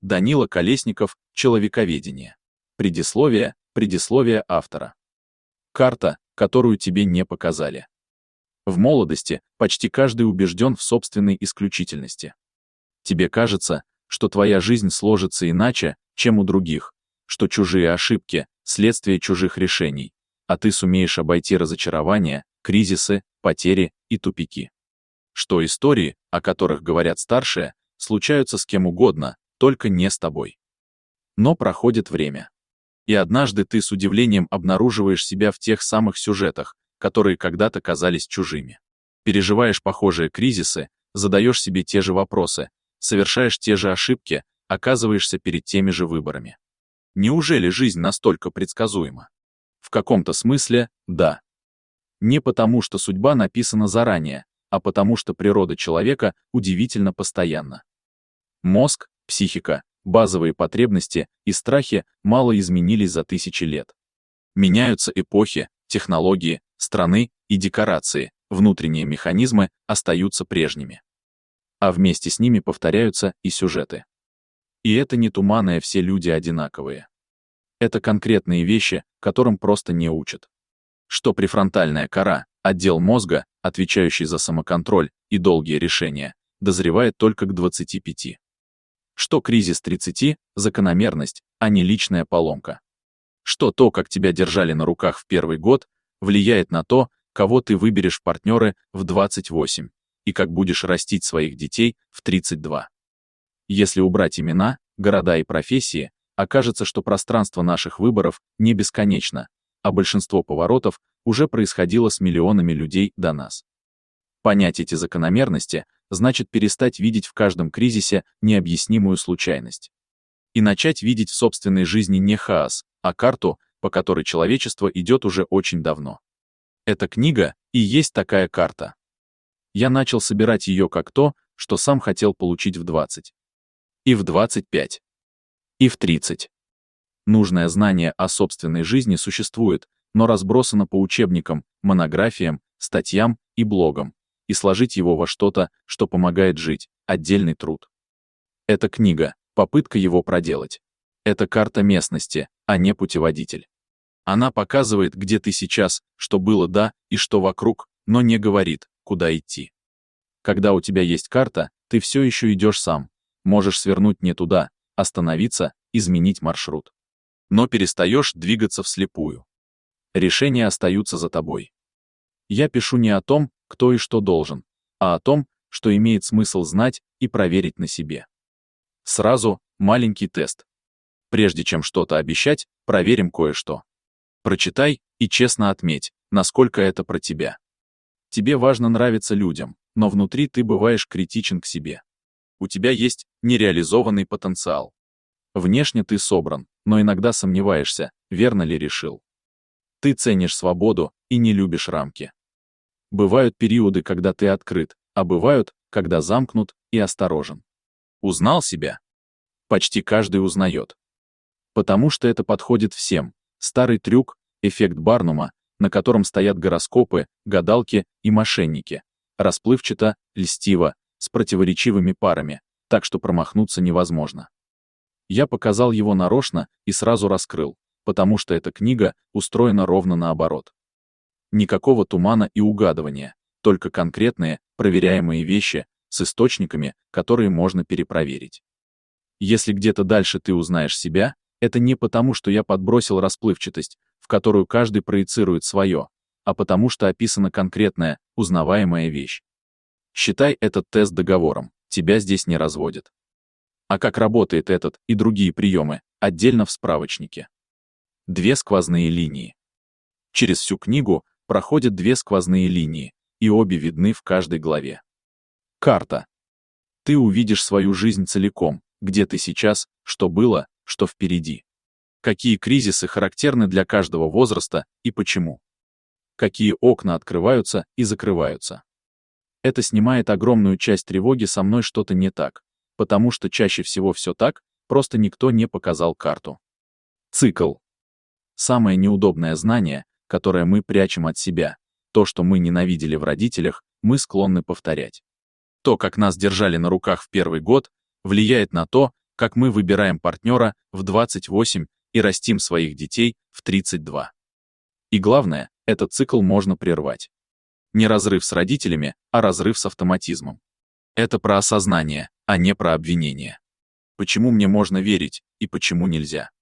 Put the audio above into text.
Данила Колесников, «Человековедение». Предисловие автора. Карта, которую тебе не показали. В молодости почти каждый убежден в собственной исключительности. Тебе кажется, что твоя жизнь сложится иначе, чем у других, что чужие ошибки – следствие чужих решений, а ты сумеешь обойти разочарования, кризисы, потери и тупики. Что истории, о которых говорят старшие, случаются с кем угодно, только не с тобой. Но проходит время. И однажды ты с удивлением обнаруживаешь себя в тех самых сюжетах, которые когда-то казались чужими. Переживаешь похожие кризисы, задаешь себе те же вопросы, совершаешь те же ошибки, оказываешься перед теми же выборами. Неужели жизнь настолько предсказуема? В каком-то смысле – да. Не потому, что судьба написана заранее, а потому что природа человека удивительно постоянна. Мозг, психика, базовые потребности и страхи мало изменились за тысячи лет. Меняются эпохи, технологии, страны и декорации, внутренние механизмы остаются прежними. А вместе с ними повторяются и сюжеты. И это не туманное «все люди одинаковые». Это конкретные вещи, которым просто не учат. Что префронтальная кора, отдел мозга, отвечающий за самоконтроль и долгие решения, дозревает только к 25. Что кризис 30 – закономерность, а не личная поломка. Что то, как тебя держали на руках в первый год, влияет на то, кого ты выберешь в партнеры в 28, и как будешь растить своих детей в 32. Если убрать имена, города и профессии, окажется, что пространство наших выборов не бесконечно, а большинство поворотов уже происходило с миллионами людей до нас. Понять эти закономерности значит перестать видеть в каждом кризисе необъяснимую случайность. И начать видеть в собственной жизни не хаос, а карту, по которой человечество идет уже очень давно. Эта книга и есть такая карта. Я начал собирать ее как то, что сам хотел получить в 20. И в 25. И в 30. Нужное знание о собственной жизни существует, но разбросано по учебникам, монографиям, статьям и блогам, и сложить его во что-то, что помогает жить, отдельный труд. Эта книга — попытка его проделать. Это карта местности, а не путеводитель. Она показывает, где ты сейчас, что было до и что вокруг, но не говорит, куда идти. Когда у тебя есть карта, ты все еще идешь сам, можешь свернуть не туда, остановиться, изменить маршрут. Но перестаешь двигаться вслепую. Решения остаются за тобой. Я пишу не о том, кто и что должен, а о том, что имеет смысл знать и проверить на себе. Сразу маленький тест. Прежде чем что-то обещать, проверим кое-что. Прочитай и честно отметь, насколько это про тебя. Тебе важно нравиться людям, но внутри ты бываешь критичен к себе. У тебя есть нереализованный потенциал. Внешне ты собран, но иногда сомневаешься, верно ли решил. Ты ценишь свободу и не любишь рамки. Бывают периоды, когда ты открыт, а бывают, когда замкнут и осторожен. Узнал себя? Почти каждый узнает. Потому что это подходит всем. Старый трюк, эффект Барнума, на котором стоят гороскопы, гадалки и мошенники. Расплывчато, льстиво, с противоречивыми парами, так что промахнуться невозможно. Я показал его нарочно и сразу раскрыл, потому что эта книга устроена ровно наоборот. Никакого тумана и угадывания, только конкретные, проверяемые вещи с источниками, которые можно перепроверить. Если где-то дальше ты узнаешь себя, это не потому, что я подбросил расплывчатость, в которую каждый проецирует свое, а потому что описана конкретная, узнаваемая вещь. Считай этот тест договором, тебя здесь не разводят. А как работает этот и другие приемы, отдельно в справочнике. 2 сквозные линии. Через всю книгу проходят 2 сквозные линии, и обе видны в каждой главе. Карта. Ты увидишь свою жизнь целиком, где ты сейчас, что было, что впереди. Какие кризисы характерны для каждого возраста и почему. Какие окна открываются и закрываются. Это снимает огромную часть тревоги «со мной что-то не так», потому что чаще всего все так, просто никто не показал карту. Цикл. Самое неудобное знание, которое мы прячем от себя, то, что мы ненавидели в родителях, мы склонны повторять. То, как нас держали на руках в первый год, влияет на то, как мы выбираем партнера в 28 и растим своих детей в 32. И главное, этот цикл можно прервать. Не разрыв с родителями, а разрыв с автоматизмом. Это про осознание, а не про обвинение. Почему мне можно верить и почему нельзя?